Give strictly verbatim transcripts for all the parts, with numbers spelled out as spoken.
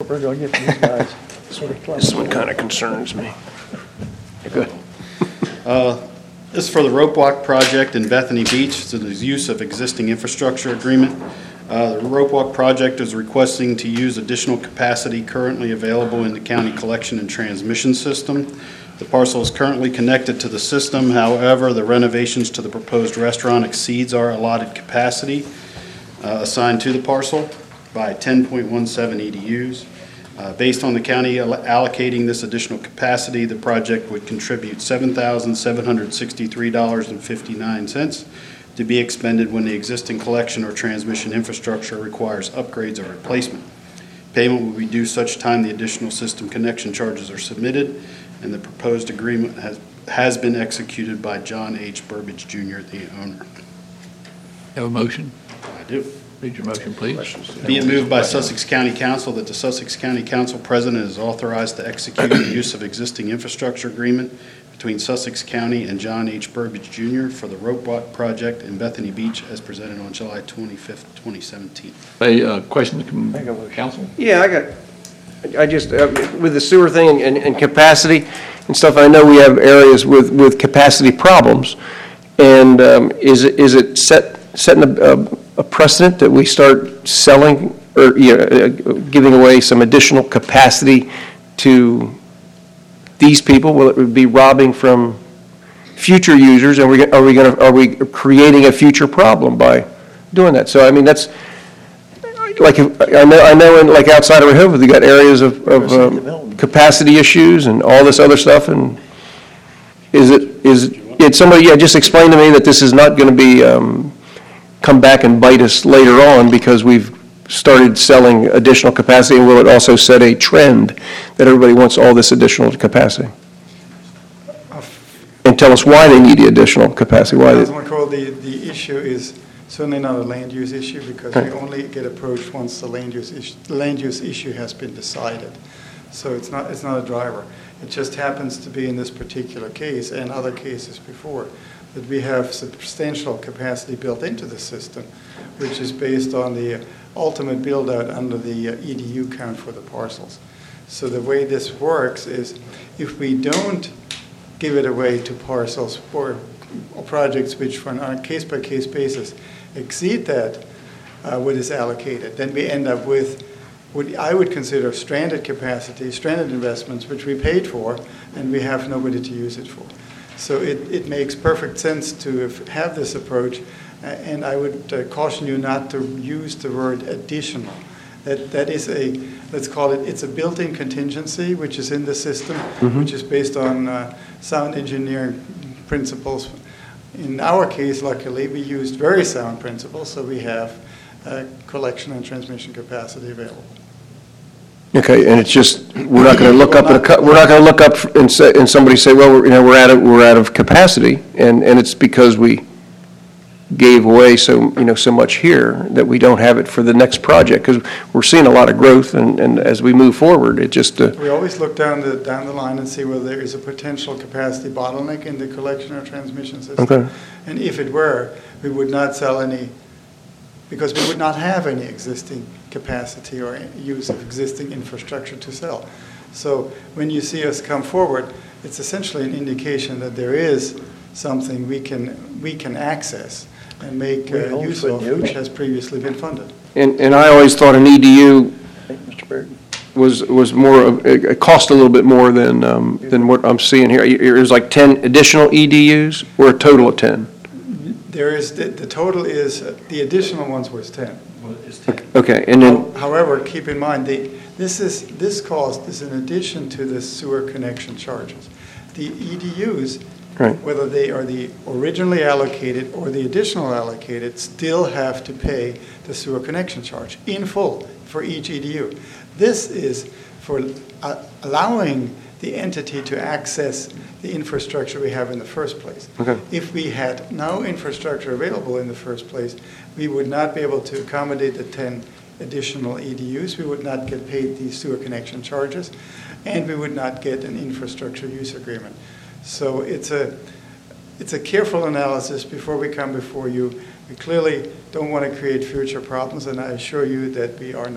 We're going to get these guys sort of This one kind of concerns me. Good. Uh, This is for the rope walk project in Bethany Beach. So there's use of existing infrastructure agreement. Uh, The rope walk project is requesting to use additional capacity currently available in the county collection and transmission system. The parcel is currently connected to the system. However, the renovations to the proposed restaurant exceeds our allotted capacity uh, assigned to the parcel by ten point one seven E D Us. Uh, Based on the county all- allocating this additional capacity, the project would contribute seven thousand seven hundred sixty-three dollars and fifty-nine cents to be expended when the existing collection or transmission infrastructure requires upgrades or replacement. Payment will be due such time the additional system connection charges are submitted, and the proposed agreement has, has been executed by John H. Burbidge Junior, the owner. Have a motion? I do. Read your motion, please. Be it moved by Sussex County Council that the Sussex County Council President is authorized to execute the use of existing infrastructure agreement between Sussex County and John H. Burbidge Junior for the rope walk project in Bethany Beach as presented on July twenty-fifth, twenty seventeen. A uh, question to Make a com- motion. council? Yeah, I got, I just, uh, with the sewer thing and, and capacity and stuff, I know we have areas with, with capacity problems. And um, is it, is it set, setting a, a precedent that we start selling or, you know, uh, giving away some additional capacity to these people? Will it be robbing from future users? Are we, are we going to, are we creating a future problem by doing that? So, I mean, that's, like, if- I know, I know in, like, outside of Rehoboth, you got areas of, of Resident um, development. capacity issues and all this other stuff, and is it, is, it somebody, yeah, just explain to me that this is not going to be, um, come back and bite us later on because we've started selling additional capacity, and will it also set a trend that everybody wants all this additional capacity? And tell us why they need the additional capacity, why they, Councilman Kroll, the, the issue is certainly not a land use issue because we only get approached once the land use issue, the land use issue has been decided. So it's not, it's not a driver. It just happens to be in this particular case and other cases before that we have substantial capacity built into the system, which is based on the ultimate build-out under the E D U count for the parcels. So the way this works is if we don't give it away to parcels or, or projects which on a case-by-case basis exceed that, uh, what is allocated, then we end up with what I would consider stranded capacity, stranded investments, which we paid for, and we have nobody to use it for. So it, it makes perfect sense to have this approach, uh, and I would uh, caution you not to use the word additional. That, that is a, let's call it, it's a built-in contingency, which is in the system, mm-hmm. which is based on uh, sound engineering principles. In our case, luckily, we used very sound principles, so we have uh, collection and transmission capacity available. okay, and it's just, we're not going to look up, at a cu- we're not going to look up and say, and somebody say, well, we're, you know, we're out of, we're out of capacity, and, and it's because we gave away so, you know, so much here that we don't have it for the next project, because we're seeing a lot of growth, and, and as we move forward, it just, uh, We always look down the, down the line and see whether there is a potential capacity bottleneck in the collection or transmission system. Okay. And if it were, we would not sell any, because we would not have any existing capacity or use of existing infrastructure to sell. So when you see us come forward, it's essentially an indication that there is something we can, we can access and make We uh, hope use for of, news. which has previously been funded. and, and I always thought an E D U Thank you, Mister Baird. was, was more, of- it it cost a little bit more than, um, than what I'm seeing here. It was like ten additional E D Us, or a total of ten? There is, the, the total is, uh, the additional ones was ten. Okay, and then, However, keep in mind, the, this is, this cost is in addition to the sewer connection charges. The E D Us, Right. whether they are the originally allocated or the additional allocated, still have to pay the sewer connection charge in full for each E D U. This is for uh, allowing the entity to access the infrastructure we have in the first place. Okay. If we had no infrastructure available in the first place, we would not be able to accommodate the ten additional E D Us. We would not get paid the sewer connection charges, and we would not get an infrastructure use agreement. So it's a, it's a careful analysis before we come before you. We clearly don't want to create future problems, and I assure you that we are not.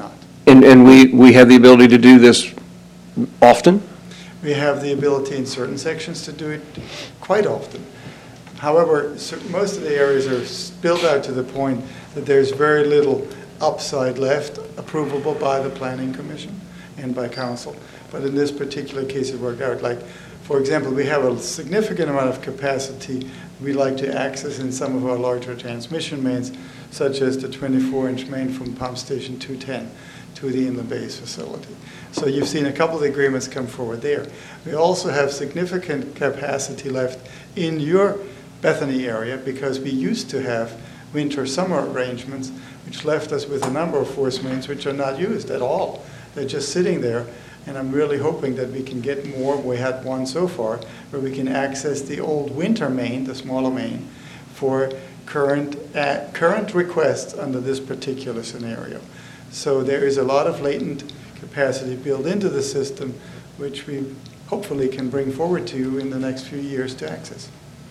And, and we, we have the ability to do this often? We have the ability in certain sections to do it quite often. However, cer- most of the areas are spilled out to the point that there's very little upside left approvable by the Planning Commission and by council. But in this particular case, it worked out. Like, for example, we have a significant amount of capacity we like to access in some of our larger transmission mains, such as the twenty-four inch main from Pump Station two ten to the Inland Base facility. So you've seen a couple of agreements come forward there. We also have significant capacity left in your Bethany area because we used to have winter-summer arrangements, which left us with a number of force mains which are not used at all. They're just sitting there, and I'm really hoping that we can get more. We had one so far where we can access the old winter main, the smaller main, for current uh, current requests under this particular scenario. So there is a lot of latent capacity built into the system, which we hopefully can bring forward to you in the next few years to access.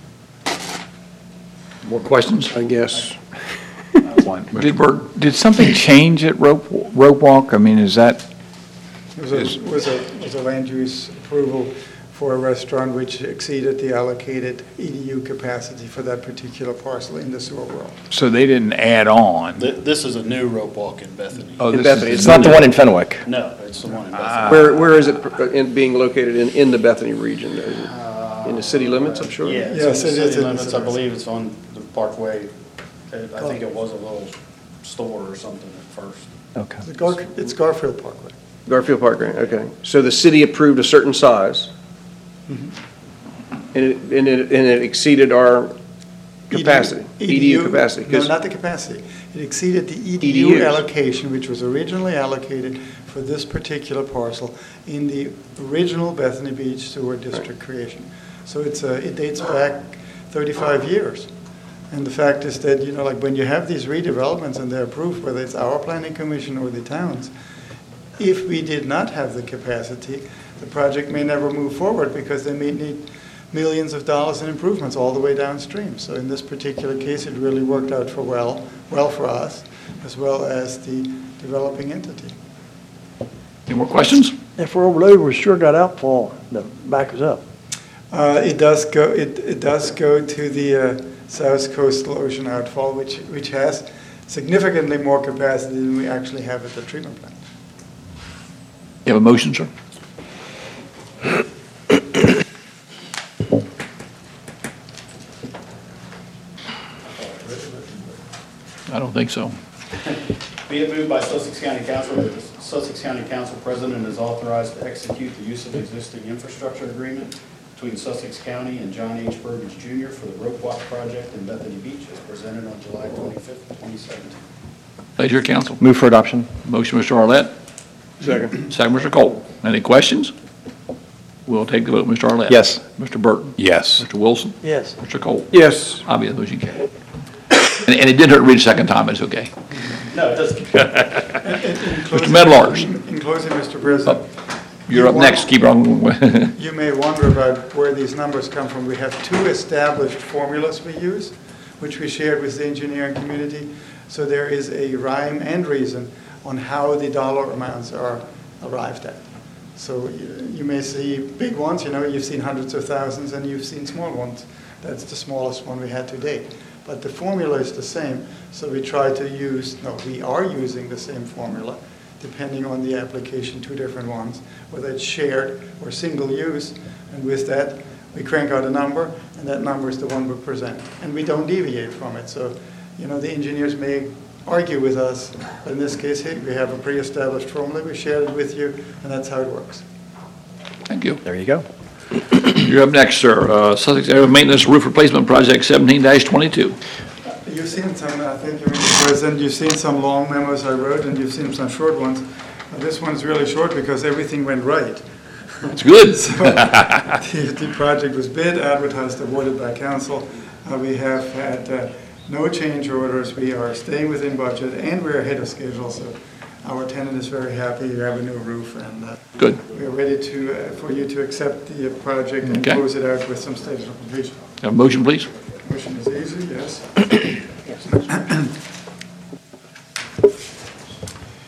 More questions? I guess. One. Did, did something change at Rope, Rope Walk? I mean, is that, It was a, was a, was a land use approval for a restaurant which exceeded the allocated E D U capacity for that particular parcel in the sewer world. so they didn't add on? Th- This is a new rope walk in Bethany. Oh, In this Bethany. is- It's not the one in Fenwick. No, it's the one in Ah. Bethany. Where, where is it pr- in, being located in, in the Bethany region? Is it in the city limits, I'm sure? Yeah, Yes, it's in it the is city in the limits. I city believe it's on the Parkway. It- I think it was a little store or something at first. Okay. The Gar- It's Garfield Parkway. Garfield Park, right, okay. So the city approved a certain size, and it, and it, and it exceeded our capacity, E D U capacity. No, 'cause- not the capacity. It exceeded the E D E D U Us. allocation, which was originally allocated for this particular parcel in the original Bethany Beach Sewer District creation. So it's, uh, it dates back thirty-five years. And the fact is that, you know, like when you have these redevelopments and they're approved, whether it's our planning commission or the towns, if we did not have the capacity, the project may never move forward because they may need millions of dollars in improvements all the way downstream. So in this particular case, it really worked out for well, well for us, as well as the developing entity. Any more questions? If we're over there, we sure got outfall to back us up. Uh, It does go, it, it does go to the uh, South Coastal Ocean outfall, which, which has significantly more capacity than we actually have at the treatment plant. You have a motion, sir? I don't think so. Be it moved by Sussex County Council that the Sussex County Council President is authorized to execute the use of existing infrastructure agreement between Sussex County and John H. Burbidge Junior for the Rope Walk project in Bethany Beach as presented on July twenty-fifth, twenty seventeen. Pleasure, council. Move for adoption. Motion, Mister Arlett. Second. Second, Mister Cole. Any questions? We'll take the vote. Mister Arlett. Yes. Mister Burton. Yes. Mister Wilson. Yes. Mister Cole. Yes. Obvious, motion carried. And, and it didn't hurt to read a second time, it's okay. No, it doesn't. Mister Medlars, In closing, Mister President, you're up next. Keep on. you may wonder about where these numbers come from. We have two established formulas we use, which we shared with the engineering community. So there is a rhyme and reason on how the dollar amounts are arrived at. So you, you may see big ones, you know, you've seen hundreds of thousands, and you've seen small ones. That's the smallest one we had to date. But the formula is the same, so we try to use, no, we are using the same formula, depending on the application, two different ones, whether it's shared or single use. And with that, we crank out a number, and that number is the one we present. And we don't deviate from it. So, you know, the engineers may argue with us, but in this case, hey, we have a pre-established formula, we shared it with you, and that's how it works. Thank you. There you go. You're up next, sir. Uh, Sussex Area Maintenance Roof Replacement Project seventeen twenty-two. You've seen some, I think, Mister President, you've seen some long memos I wrote, and you've seen some short ones. Uh, This one's really short because everything went right. It's good. So, the, the project was bid, advertised, awarded by council. Uh, we have had uh, no change orders. We are staying within budget, and we're ahead of schedule. So our tenant is very happy. We have a new roof, and uh, Good. we're ready to uh, for you to accept the uh, project and Okay. close it out with some stages of completion. Have a motion, please. Motion is easy, yes.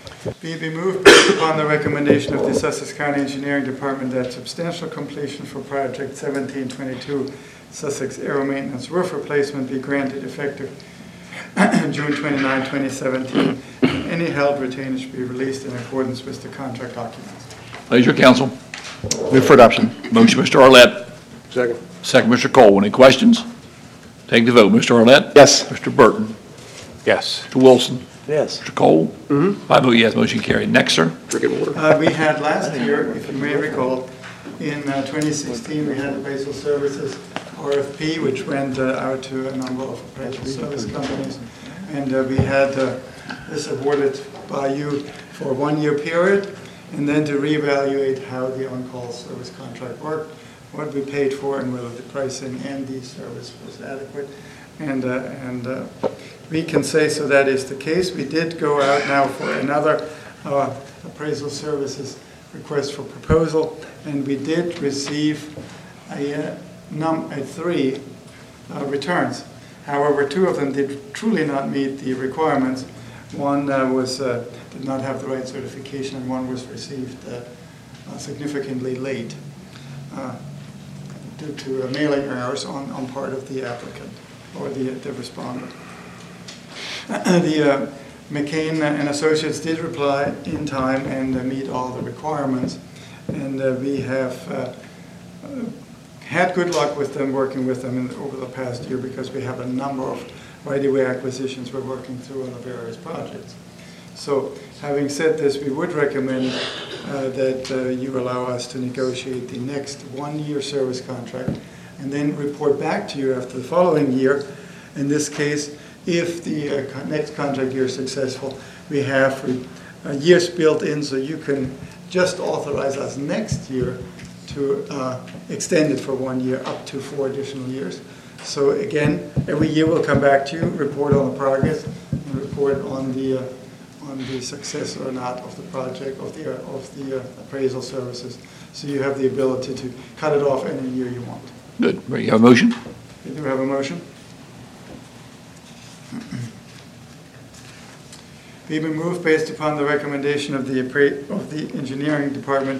Be be moved based upon the recommendation of the Sussex County Engineering Department that substantial completion for project seventeen twenty-two Sussex Aero Maintenance Roof Replacement be granted effective June twenty-ninth, twenty seventeen, and any held retainage be released in accordance with the contract documents. Pleasure, council. Move for adoption. Motion, Mister Arlett. Second. Second, Mister Cole. Any questions? Take the vote. Mister Arlett? Yes. Mister Burton? Yes. Mister Wilson? Yes. Mister Cole? Mm-hmm. I vote yes, motion carried. Next, sir. Drinking water. Uh, We had last year, if you may recall, in uh, twenty sixteen, we had appraisal services R F P, which went uh, out to a number of appraisal service companies. And uh, we had uh, this awarded by you for a one-year period, and then to reevaluate how the on-call service contract worked, what we paid for, and whether the pricing and the service was adequate. And, uh, and uh, we can say so that is the case. We did go out now for another uh, appraisal services request for proposal, and we did receive a, uh, num a three uh, returns. However, two of them did truly not meet the requirements. One uh, was uh, did not have the right certification, and one was received uh, uh, significantly late uh, due to uh, mailing errors on, on part of the applicant or the, the respondent. The uh, McCain and Associates did reply in time and uh, meet all the requirements, and uh, we have uh, uh, had good luck with them, working with them in, over the past year, because we have a number of right-of-way acquisitions we're working through on the various projects. So, having said this, we would recommend uh, that uh, you allow us to negotiate the next one-year service contract and then report back to you after the following year. In this case, if the uh, con next contract year is successful, we have uh, years built in, so you can just authorize us next year to uh, extend it for one year up to four additional years. So again, every year we'll come back to you, report on the progress, and report on the uh, on the success or not of the project, of the uh, of the uh, appraisal services. So you have the ability to cut it off any year you want. Good. You have a motion? You do have a motion? Be moved based upon the recommendation of the of the engineering department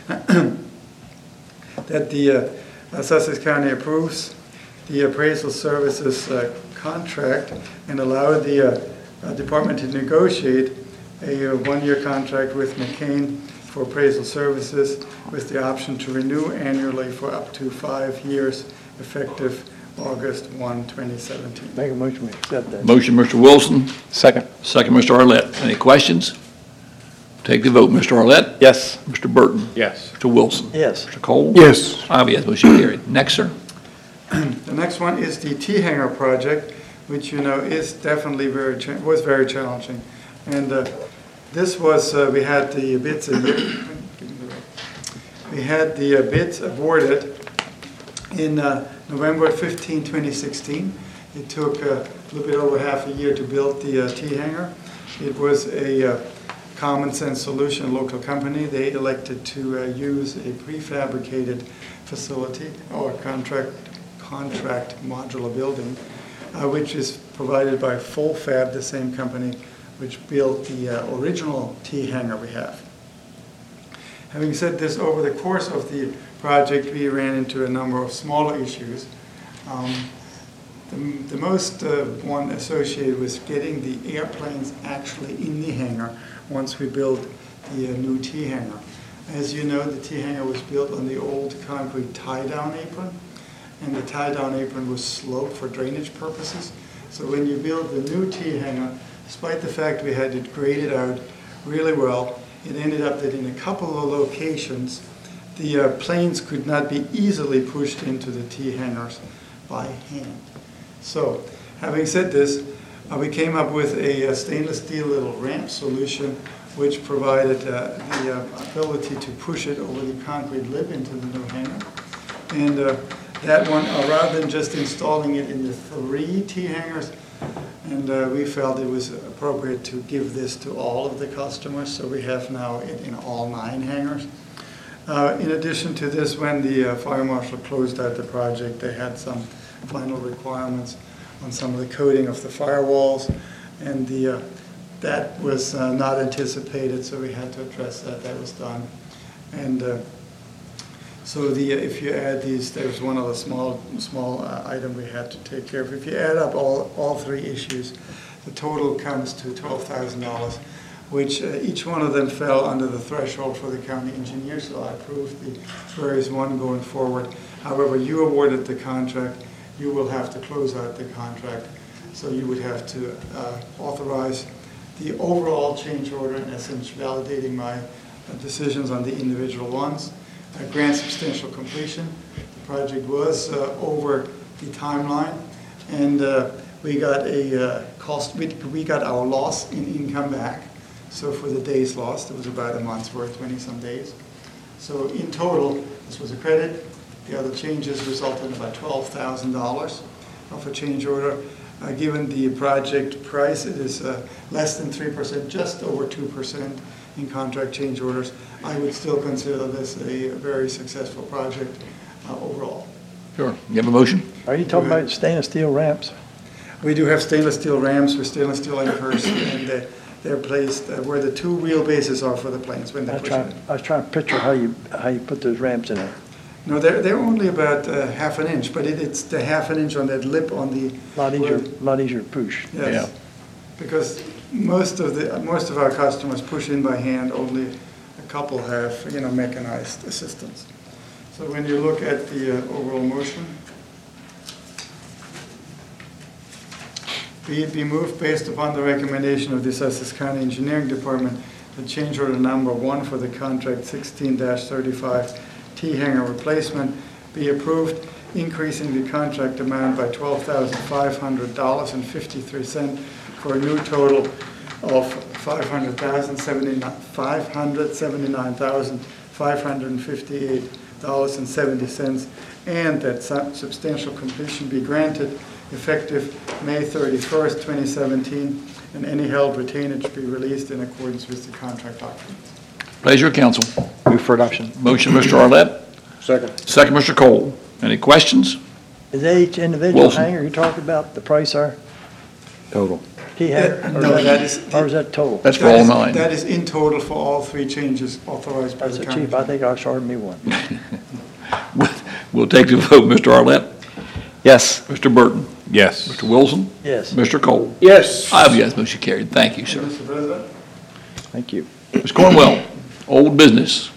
that the uh, Sussex County approves the appraisal services uh, contract and allow the uh, uh, department to negotiate a uh, one-year contract with McCain for appraisal services with the option to renew annually for up to five years effective August first, twenty seventeen. Make a motion, we accept that. Motion, Mister Wilson. Second. Second, Mister Arlett. Any questions? Take the vote. Mister Arlett? Yes. Mister Burton? Yes. Mister Wilson? Yes. Mister Cole? Yes. I vote yes, motion carried. Next, sir. The next one is the T-hanger project, which you know is definitely very cha was very challenging, and uh, this was uh, we had the bids a year, we had the uh, bids awarded in uh, November fifteenth, twenty sixteen. It took uh, a little bit over half a year to build the uh, T-hanger. It was a uh, common sense solution, local company. They elected to uh, use a prefabricated facility or contract contract modular building, uh, which is provided by Full Fab, the same company which built the uh, original T-hanger we have. Having said this, over the course of the project, we ran into a number of smaller issues. Um, the, the most uh, one associated with getting the airplanes actually in the hangar once we built the uh, new T-hanger. As you know, the T-hanger was built on the old concrete tie-down apron, and the tie-down apron was sloped for drainage purposes. So when you build the new T-hanger, despite the fact we had it graded out really well, it ended up that in a couple of locations, the uh, planes could not be easily pushed into the T-hangers by hand. So, having said this, uh, we came up with a, a stainless steel little ramp solution which provided uh, the uh, ability to push it over the concrete lip into the new hangar. And uh, that one, uh, rather than just installing it in the three T-hangers, and uh, we felt it was appropriate to give this to all of the customers, so we have now it in all nine hangars. Uh, in addition to this, when the uh, fire marshal closed out the project, they had some final requirements on some of the coating of the firewalls, and the uh, that was uh, not anticipated, so we had to address that. That was done. And uh, so the, if you add these, there's one other small, small uh, item we had to take care of. If you add up all, all three issues, the total comes to twelve thousand dollars, which uh, each one of them fell under the threshold for the county engineer, so I approved the various one going forward. However, you awarded the contract, you will have to close out the contract, so you would have to uh, authorize the overall change order, in essence validating my uh, decisions on the individual ones, uh, grant substantial completion. The project was uh, over the timeline, and uh, we got a uh, cost, we, we got our loss in income back. So for the days lost, it was about a month's worth, twenty-some days. So in total, this was a credit. The other changes resulted in about twelve thousand dollars of a change order. Uh, given the project price, it is uh, less than three percent, just over two percent in contract change orders. I would still consider this a very successful project uh, overall. Sure. You have a motion? Are you talking about stainless steel ramps? We do have stainless steel ramps with stainless steel anchors, and uh, they're placed uh, where the two wheelbases are for the planes when I they're was pushing. trying, I was trying to picture how you, how you put those ramps in there. No, they're, they're only about uh, half an inch, but it, it's the half an inch on that lip on the. A lot easier, lot easier to push. Yes, because most of the, most of our customers push in by hand, only a couple have, you know, mechanized assistance. So when you look at the uh, overall motion, be it be moved based upon the recommendation of the Sussex County Engineering Department, the change order number one for the contract sixteen thirty-five T-hanger replacement be approved, increasing the contract amount by twelve thousand five hundred dollars and fifty-three cents for a new total of five hundred thousand seventy-nine five hundred seventy-nine thousand five hundred fifty-eight dollars and seventy cents, and that sub- substantial completion be granted effective May thirty-first, twenty seventeen, and any held retainage be released in accordance with the contract documents. Pleasure of council. Move for adoption. Motion, Mister Arlett. Second. Second, Mister Cole. Any questions? Is that each individual Wilson. hanger you're talking about, the price are? Total. Key hanger? Uh, Or no, is that is- Or is that total? That's for That all is- nine. That is in total for all three changes authorized by That's the a county. chief, I think I charged me one. We'll take the vote. Mister Arlett. Yes. Mister Burton. Yes. Mister Wilson. Yes. Mister Cole. Yes. I have yes. Motion carried. Thank you, sir. Mister President? Thank you. Miz Cornwell, old business.